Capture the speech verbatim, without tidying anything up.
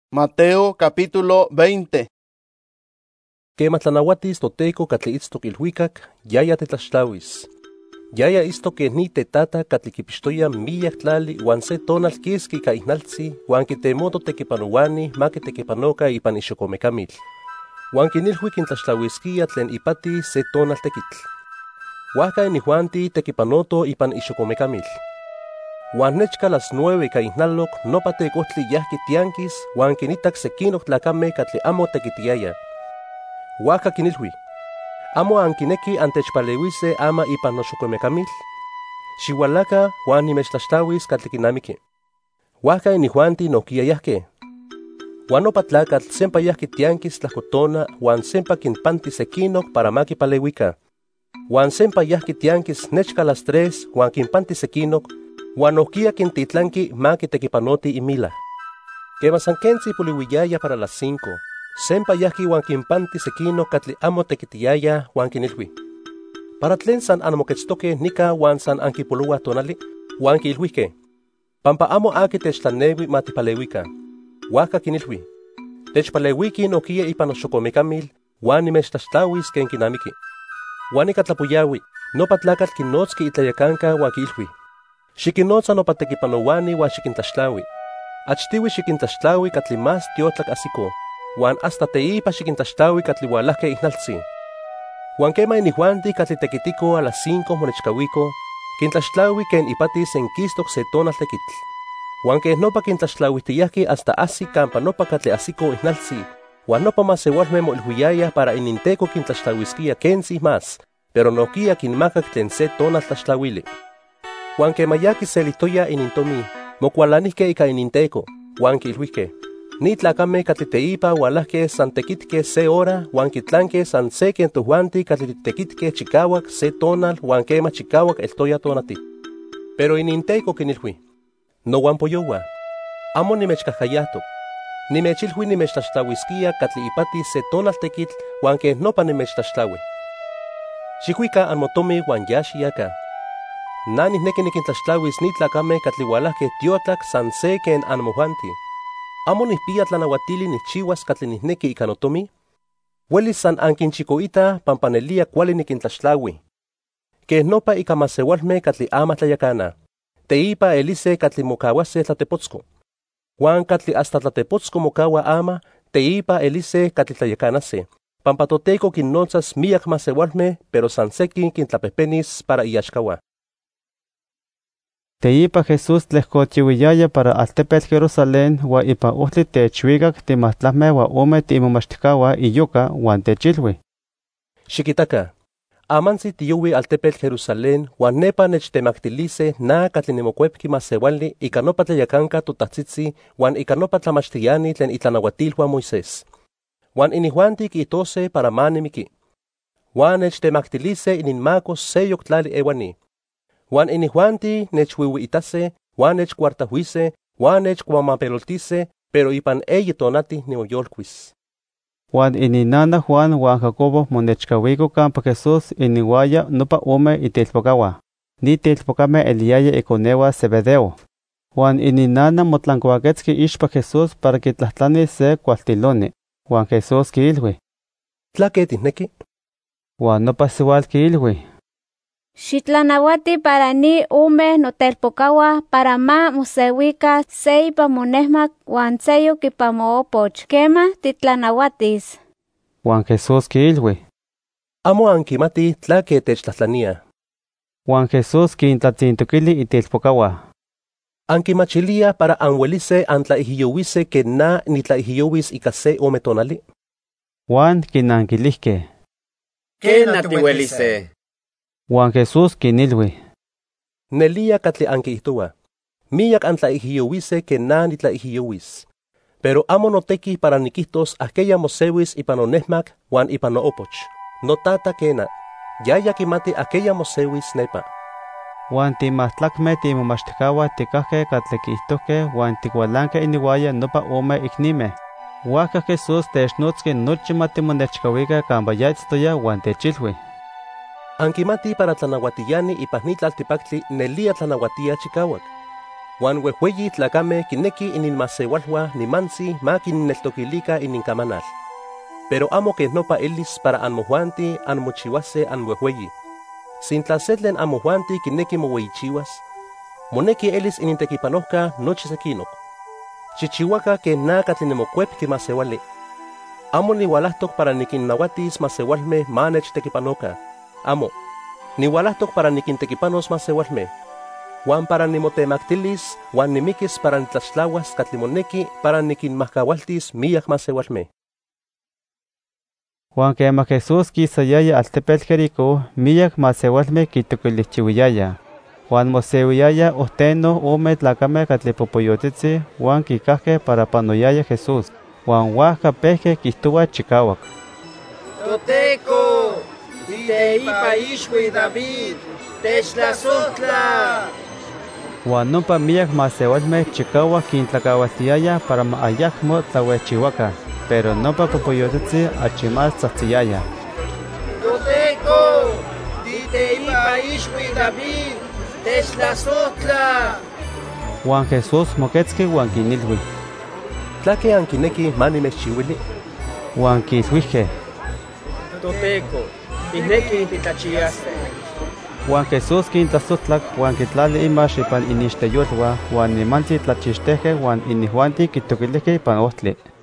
Mateo capítulo veinte. Quema tlanauatis toteco catli itztoc ilhuicac, yaya tetlaxtlauis. Yaya istoque ni tetata catli kipixtoya miyac tlali uan se tonal kiski ka ihnaltzi, uan kitemoto tekipanouani ma kitekipanoca ipan ixocomecamil. Uan kinilhuic intlaxtlauisquia tlen ipati se tonal tequitl. Huaca inihuanti tekipanoto ipan ixocomecamil. Uan nechca las nueve ka ihnaloc nopa tecohtli yahki tianquis uan kinitac sequinoc tlacame catli amo tequitiaya. Huaca kinilhui: amo ankineki antechpaleuise ama ipan noxocomecamil. Xihualaca uan nimechtlaxtlauis catli kinamiqui. Huaca inihuanti nohquia yahque. Uan nopa tlacatl sempa yahki tianquis tlacotona uan sempa kinpanti sequinoc para ma kipaleuica. Uan sempa yahki tianquis nechca las tres uan kinpanti sequinoc, uan nohquia kintitlanqui ma kitekipanoti imila. Quema san quentzi polihuiyaya para las cinco, sempa yahki uan kinpanti sequinoc catli amo tequitiaya uan kinilhui: para tlen san anmoquetztoque nica uan san ankipoloua tonali, uan kiilhuihque: pampa amo aki techtlaneui ma tipaleuica. Huaca kinilhui: techpaleuiki nohquia ipan noxocomecamil uan nimechtlaxtlauis ken kinamiqui. Uan ica tlapoyaui, nopa tlacatl kinotzki itlayacanca uan kiilhui: xikinotza nopa tekipanouani uan xikintlaxtlaui. Achtiui xikintlaxtlaui catli más tiotlac asiko, uan hasta teipa xikintlaxtlaui catli hualahque ihnaltzi. Uan quema inihuanti catli tequitico a las cinco monechcahuico, kintlaxtlaui ken ipati senquistoc se tonal tequitl. Uan que nopa kintlaxtlauihtiyahki hasta asi campa nopa catli asiko ihnaltzi, uan nopa maseualme moilhuiyaya para ininteco kintlaxtlauisquia quentzi más, pero nohquia kinmacac tlen se tonal tlaxtlauili. Uan quema ya kiselihtoya inintomi, mocualanihque ica ininteco, uan kiilhuihque: ni tlacame catli teipa hualahque san tequitque se hora, uan kitlanque san se ken tohuanti catli tequitque chicauac se tonal uan quema chicauac eltoya tonati. Pero ininteco kinilhui: no uan poyoua, amo nimechcahcayahtoc, nimechilhui nimechtlaxtlauisquia catli ipati se tonal tequitl uan que nopa nimechtlaxtlaui. Xihuica anmotomi uan ya xiaca. Na nihneki nikintlaxtlauis ni tlacame catli hualahque tiotlac san se ken anmohuanti. Amo nihpia tlanauatili nichihuas catli nihneki ica notomi. Huelis san ankinchicoita pampanelia cuali nikintlaxtlaui. Que nopa ica maseualme catli ama tlayacana. Teipa elise catli mocauase tlatepotzco. Juan catli hasta tlatepotzco mocaua ama, teipa elise catli tlayacanase. Pampa toteco kinnotzas miak maseualme, pero san sequin kintlapepenis para iyaxcaua. Teipa Jesús tlehcochiuiyaya para altepetl Jerusalén wa ipa ohtli techuicac timatlahme wa ome tiimomachtihcaua iyoca uan techilhui: xiquitaca, amansi tiyoui altepetl Jerusalén uan nepa nechtemactilise na catli nimocuepqui maseuali ica nopa tlayacanca totahtzitzi uan ica nopa tlamachtiani tlen itlanauatilhua Moisés. Uan inihuanti quihtose para ma nimiki. Uan nechtemactilise ininmacos seyoc tlali ewani. Uan inihuanti nechhuihuiitase, uan nechcuartahuise, uan nechcuamapeloltise, pero ipan eyi tonati nimoyolcuis. Uan ininana Juan uan Jacobo monechcahuico campa Jesús inihuaya nopa ome itelpocaua. Ni telpocame eliaya iconeua Zebedeo. Uan ininana motlancuaquetzqui ixpa Jesús para kitlahtlanis se cualtiloni. Uan Jesús kiilhui: ¿tlaque tihneki? Uan nopa siuatl kiilhui: xitlanauati para ni ume notelpocaua para ma moseuica seipa monehmac uan seyo kipa moopoch, quema titlanauatis. Uan Jesús kiilhui: amo ankimati tlaque techtlahtlania. Uan Jesús kintlatzintoquili itelpocaua: ankimachilia para anhuelise antlaihiyouise que na nitlaihiyouis ica se ome tonali. Uan kinankilihque: ¿qué natihuelise? Uan Jesús kinilhui: nelia catli anquiihtoua, miyac antlaihiyouise que na nitlaihiyouis. Pero amo notequi para niquihtos aquella moseuis ipan onehmac uan ipan noopoch. No tata quena, yaya kimati aquella moseuis nepa. Uan timahtlacme timomachtihcaua ticahque catli quihtohque uan ticualanque inihuaya nopa ome icnime. Huaca Jesús technotzqui nochi ma timonechcahuica campa ya itztoya uan techilhui: ankimati para tlanauatiyani ipan ni tlaltipactli nelia tlanauatia chicauac. Juan huehueyi tlacame kineki ininmasewalhua nimansi ma kinneltokilika ininkamanal. Pero amo que nopa elis para anmohuanti anmochiwase anhuehueyi. Sin tlasetlen amohuanti kineki moweichiwas, moneki elis inintekipanojka nochi sekinok. Chichiwaka que na katlinemokuep kimasewali. Amo niwalahtok para nikinnawatis masewalme ma nechtekipanoka. Amo, niwalahtok para nikintekipanos masewalme. Juan para nimotemactilis, Juan nimikis para nitlaxtlawas katlimoneki para nikinmahkawaltis miyak masewalme. Juan quema Jesús kisayaya altepetl Jericó, miyak masewalme kitokilichiwiyaya. Juan mosewiyaya osteno ome tlacame katlipopoyotitzi, Juan kikahke para panoyaya Jesús. Juan huajka pehke kistuwa chikawak. Toteco, titeipa ixhui David, techtlazotla. Juan nompa miyak masewalme chikawak kintlakawaltiyaya para ma ayakmo tlawechiwaka, pero nompa popoyotitzi achimal tzatziyaya. Toteco, titeipa ixhui David, techtlazotla. Juan Jesús moketzki Juan kinilhui. Tlake ankineki manimechchiwili. Juan kilhuije. Toteco, tineki titlachiaste. Juan Jesús quintlazotlak, Juan quitlali imax ipan inixteyolwa, Juan nimanti tlachixteje, Juan inihuanti kitokilihke ipan ohtli.